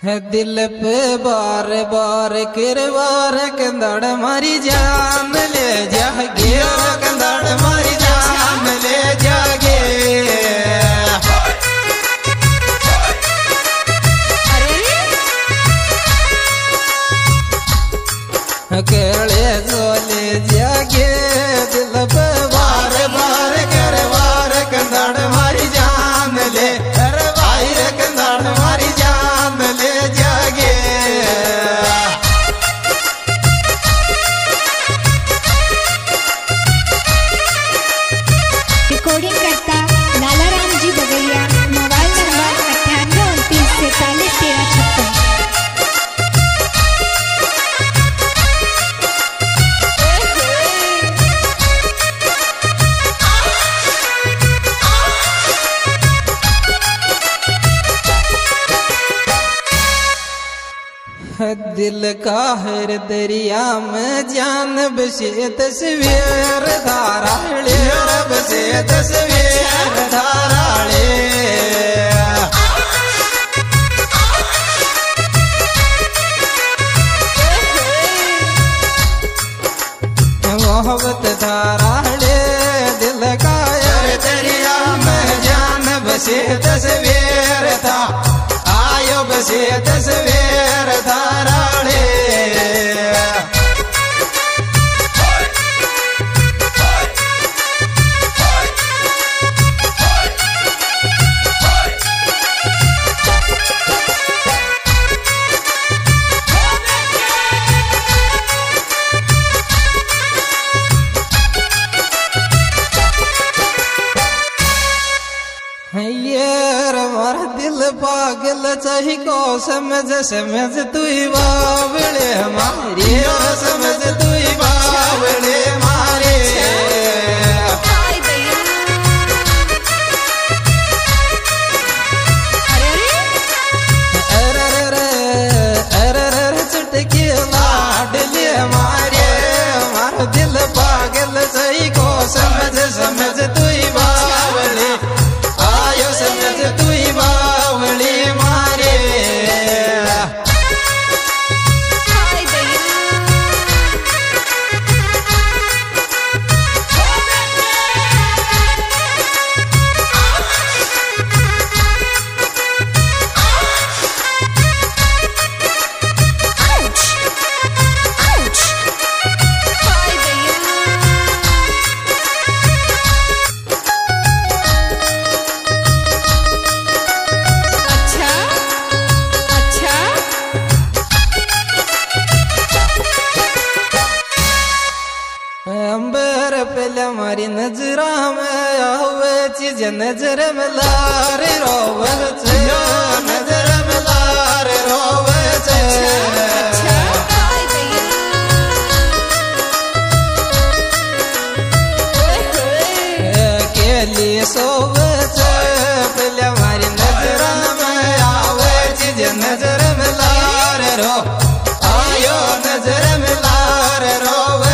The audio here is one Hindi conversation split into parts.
दिल पे बार बार किरवार कंदड़ मारी जान ले जागे, कंदड़ मारी जान ले जागे। केले जोले जागे दिल पे बार बार किरवार कंदड़ मारी जान ले, भाई कंदड़ मारी जान ले जागे। रिकॉर्डिंग करता लालाराम जी बगैया, मोबाइल नंबर 9829 43 13 56। दिल का हर दरिया में जान बसे तस्वीर धाराले, बसे तस्वीर धाराले। मोहब्बत धाराले दिल का हर दरिया में जान बसे तस्वीर था, आयो बसे तस्वीर धाराले। मार दिल पागल चाही को समझ समझ तू बावड़े हमारी, समझ तू बावड़े मारे। चुटकी लाडली मारे, मार दिल पागल चाही को समझ समझ तू बावड़े, आयो समझ तू बावली मारे। अंबर पहले हमारी नजरा में आवे चीज नजर में लार रोवे, नजर में लार रोवे। के लिए सोवे पहले हमारी नजरा में आवे चीज नजर में लार रो, आयो नजर में लार रोवे।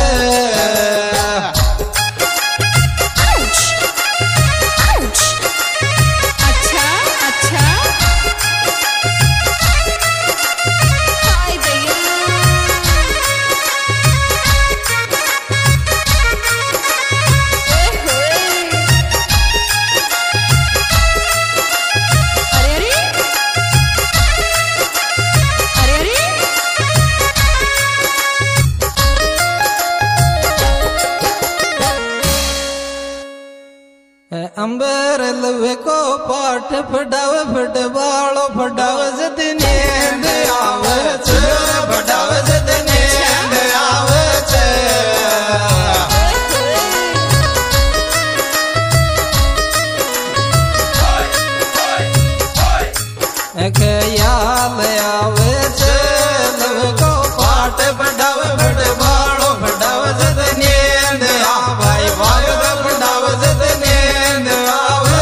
अंबर लवे को पाठ फटाव फटवालो फटाव जद नींद आवे, फटाव जद नींद आवे। ख्याल आवे लवे को पाठ फटाव फटवालो फटाव जद नींद आवे, फटाव जद नींद आवे।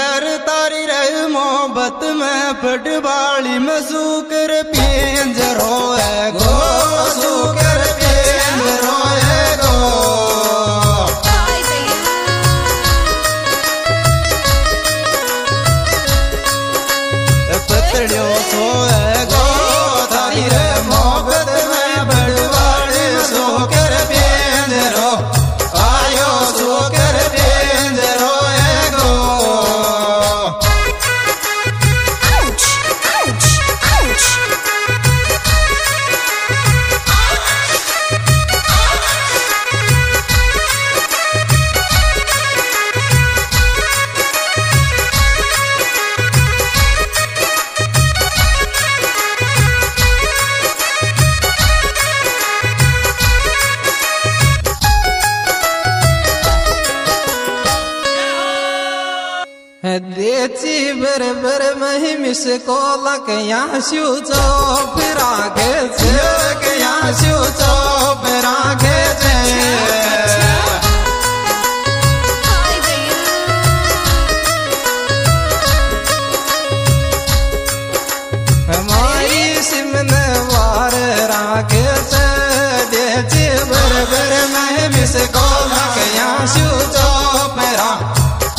अंबर तारी रहे मोहब्बत में फटबाड़ी में सूकर पिंजरो है गो सूकर पिंजरो है गो पतड़ियों सो है गो तारी रहे मोहब्बत में फटबाड़ी में सूकर पिंजरो आयो सूकर पिंजरो है गो देची बरबर महिमिस को लक यहाँ शू चौप राखे छे यहाँ शू चौप राखे छे हमारी सिमन वार राखे छे देची बरबर महिमिस को लक यहाँ शू चौप राखे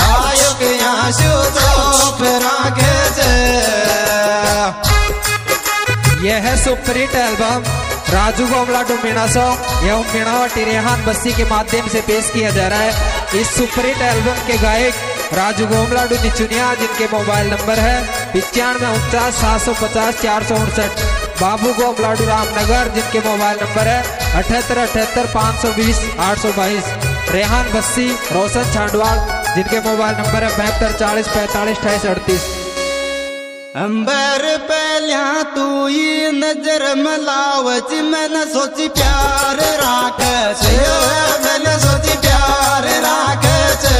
यह है superhit album Raju Gomladu Meena song एवं मीणावटी रेहान बस्सी के माध्यम से पेश किया जा रहा है। इस सुपरहिट एल्बम के गायक राजू गोमलाडू निचुनिया जिनके मोबाइल नंबर है 9549 750 468, बाबू गोमलाडू रामनगर जिनके मोबाइल नंबर है 7878 520 822, रेहान बस्सी रोशन छांडवाल जिनके मोबाइल नंबर है 72 40 45 28 38। अंबर पहल्या तू ही नजर मलावच मैंने सोची प्यार राख छे मैंने सोची प्यार राख छे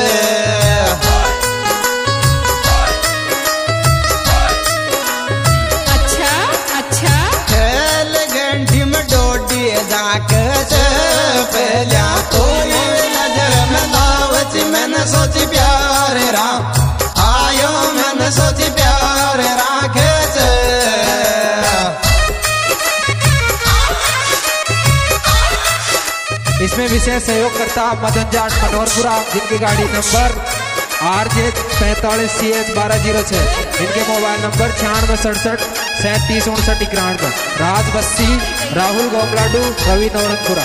अच्छा अच्छा खेल घंटी में डोडी जाक छे पहल्या तू ही नजर मलावच मैंने सोची प्यार राख आयो मैंने सोची प्यार राखे छे इसमें विशेष सहयोग करता मदन जाट मनोहरपुरा जिनकी गाड़ी नंबर RJ 45 CH 1206, इनके मोबाइल नंबर 9667 37 59 91, राज बस्सी राहुल गोमलाडू रवि नवरंगपुरा।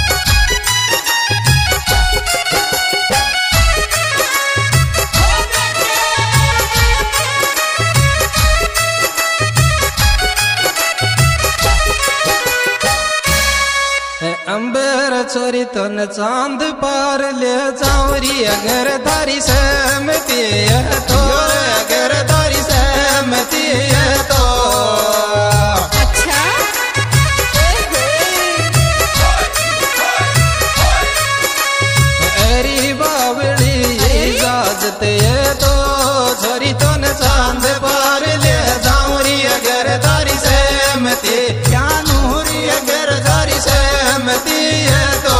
अंबर छोरी तन चांद पार ले जावरी अगर धारी सहमति है तो अगर धारी सहमति है तो अच्छा अरे बावड़ी इजाजत है तो छोरी तन चांद पार ले जावरी अगर धारी सहमति क्या नूरी अगर धारी सहमति है तो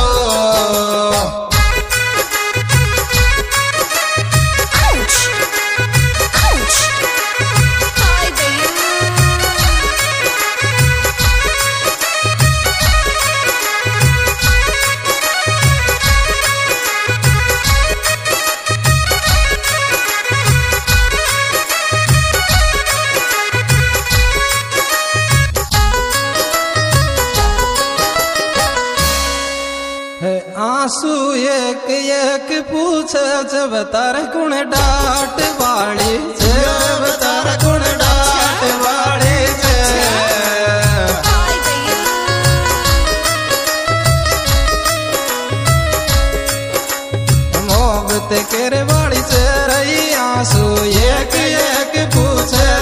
आंसू एक एक पूछे जब तार गुण डाट वाली जब तार गुण डाट वाली मोहब्बत कर वाली से रही आंसू एक एक पूछे